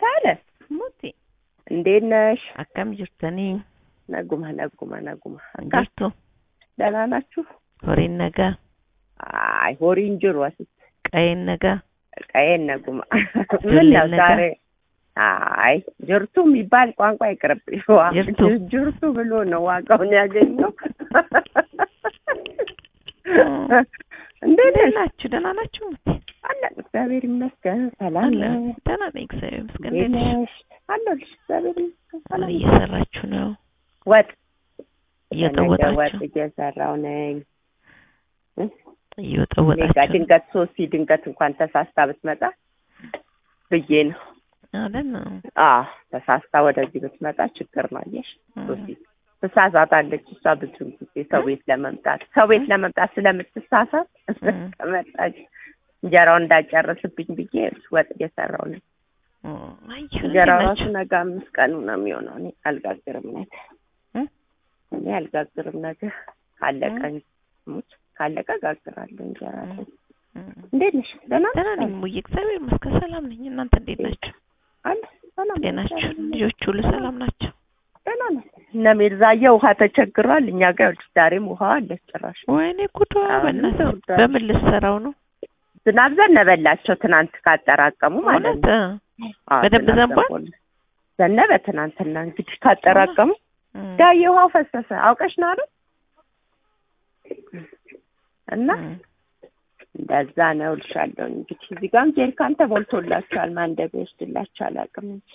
አለ ሙቲ እንዴት ነሽ? አካም ጅርተኒ ነጉማ ጅርቱ ደህና ናችሁ? ሆሪን ነጋ አይ ሆሪን ጅሮስ ቀይን ነጋ ነጉማ ምን ነው ዛሬ? አይ ጅርቱ የሚባል ቋንቋ ይቅርብሽ። ጅርቱ ብሎ ነው ዋጋውን ያገኘው። እንዴት ናችሁ? ደህና ናችሁ? አለን እግዚአብሔር ይመስገን። ሰላም ነው። ደህና ነኝ እግዚአብሔር ይመስገን። እንዴት ነሽ? አለን እግዚአብሔር ይመስገን። ሰላም። እየሰራችሁ ነው? ወጥ እየጠወጣችሁ? ወጥ እየሰራሁ ነኝ። እየጠወጣችሁ? ድንገት እንኳን ተሳስታ ብትመጣ ብዬ ነው አይደል? ተሳስታ ወደዚህ ብትመጣ ችግር ነው። አየሽ ትሳሳታለች እሷ ብዙ ጊዜ ሰው ቤት ለመምጣት ስለምትሳሳት መጣች። እንጀራውን እንዳጨርስብኝ ብዬ ወጥ እየሰራሁ ነው። እንጀራው ራሱ ነገ 5 ቀኑ ነው የሚሆነው። እኔ አልጋግርም ነገ ካለቀ ጋግራለሁ እንጀራ። እንዴት ነሽ? ደህና ነኝ ሙዬ እግዚአብሔር ይመስገን ሰላም ነኝ። እናንተ እንዴት ናችሁ? ሰላም ናችሁ? ልጆቹ ሁሉ ሰላም ናቸው? ደህና ነን። እነ ሜርዛዬ ውሃ ተቸግሯል። እኛ ጋር ዛሬም ውሃ አለ ጭራሽ። ወይኔ ጉዷ! በምን ልትሰራው ነው? ዝናብ ዘነበላቸው ትናንት ካጠራቀሙ ማለት ነው። በደንብ ዘነበ ትናንትና። እንግዲህ ካጠራቀሙ ዳዬ ውሃው ፈሰሰ። አውቀሽ ነው አይደል? እና እንደዛ ነው ልሻለሁ። እንግዲህ እዚህ ጋርም ጀሪካን ተሞልቶላችኋል። ማን እንደሚወስድላችሁ አላውቅም እንጂ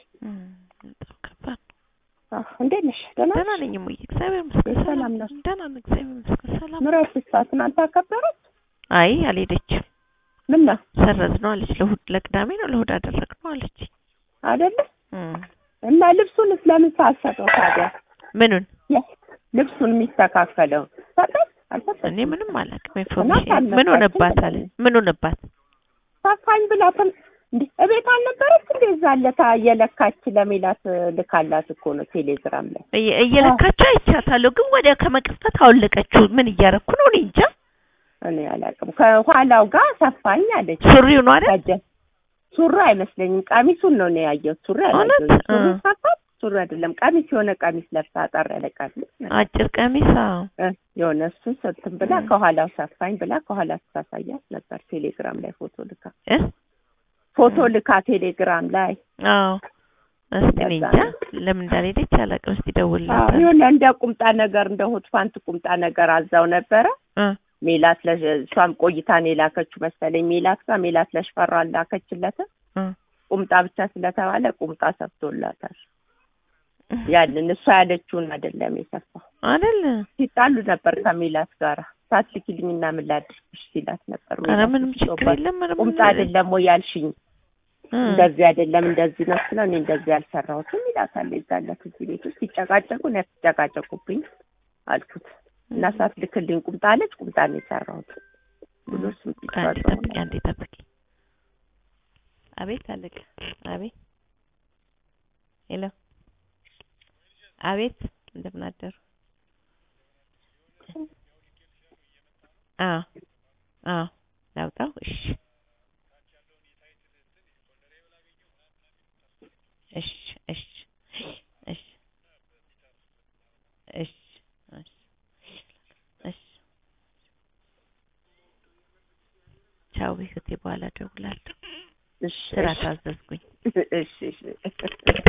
እንዴት ነሽ? ደህና ነኝ ሙዬ እግዚአብሔር ይመስገን ሰላም ነሽ? ደህና ነኝ እግዚአብሔር ይመስገን ሰላም። ምራት ትናንት አከበረች? አይ አልሄደችም። ምን ነው ሰረዝነው አለች። ለቅዳሜ ነው ለእሑድ አደረግነው አለች አይደለ? እና ልብሱን ስለምን ሳሰጠው ታዲያ? ምኑን ልብሱን የሚስተካከለው ሰጠኝ? እኔ ምንም አላውቅም። ኢንፎርሜሽን ምን ሆነባት አለ። ምን ሆነባት? ሳፋኝ ብላተም እንዴ እቤት አልነበረች እንዴ? ዛለታ እየለካች ለሜላት ልካላት እኮ ነው ቴሌግራም ላይ እየለካች አይቻታለሁ። ግን ወዲያ ከመቅጽበት አወለቀችው። ምን እያረኩ ነው? እኔ እንጃ። እኔ አላውቅም። ከኋላው ጋር ሰፋኝ አለች። ሱሪው ነው አይደል? ሱሪ አይመስለኝም። ቀሚሱን ነው ያየሁት። ሱሪ አይደለም። ሱሪ አይደለም። ቀሚስ የሆነ ቀሚስ ለብሳ አጠር ያለ ቀሚስ አጭር ቀሚስ የሆነ እሱን ሰጥተን ብላ ከኋላው ሰፋኝ ብላ ከኋላ ታሳያት ነበር። ቴሌግራም ላይ ፎቶ ልካ ቴሌግራም ላይ እስቲ እንጃ ለምን እንዳልሄደች አላውቅም። እስቲ ደውልላት። የሆነ እንደ ቁምጣ ነገር እንደ ሆት ፓንት ቁምጣ ነገር አዛው ነበረ። ሜላት ለሷም ቆይታን የላከችው መሰለኝ። ሜላት ለሽፈራ ላከችለት። ቁምጣ ብቻ ስለተባለ ቁምጣ ሰፍቶላታል። ያንን እሷ ያለችውን አይደለም የሰፋው አይደል? ሲጣሉ ነበር ከሜላት ጋር። ሳትልኪልኝና ምን ላድርግሽ ሲላት ነበር። ኧረ ምንም ችግር የለም። ቁምጣ አይደለም ወይ ያልሽኝ? እንደዚህ አይደለም እንደዚህ ነው ስለ እኔ እንደዚህ ያልሰራሁትም ይላታል። ይዛላት እዚህ ቤት ውስጥ ሲጨቃጨቁ ነው ያስጨቃጨቁብኝ አልኩት። እና ሳትልክልኝ ቁምጣ አለች። ቁምጣ ነው የሰራሁት ብሎ አንዴ ጠብቂ። አቤት አለቀ። አቤት ሄሎ አቤት እንደምን አደሩ? ላውጣው? እሺ ቻው። ከቴ በኋላ ደውላለሁ። ስራ ታዘዝኩኝ። እሺ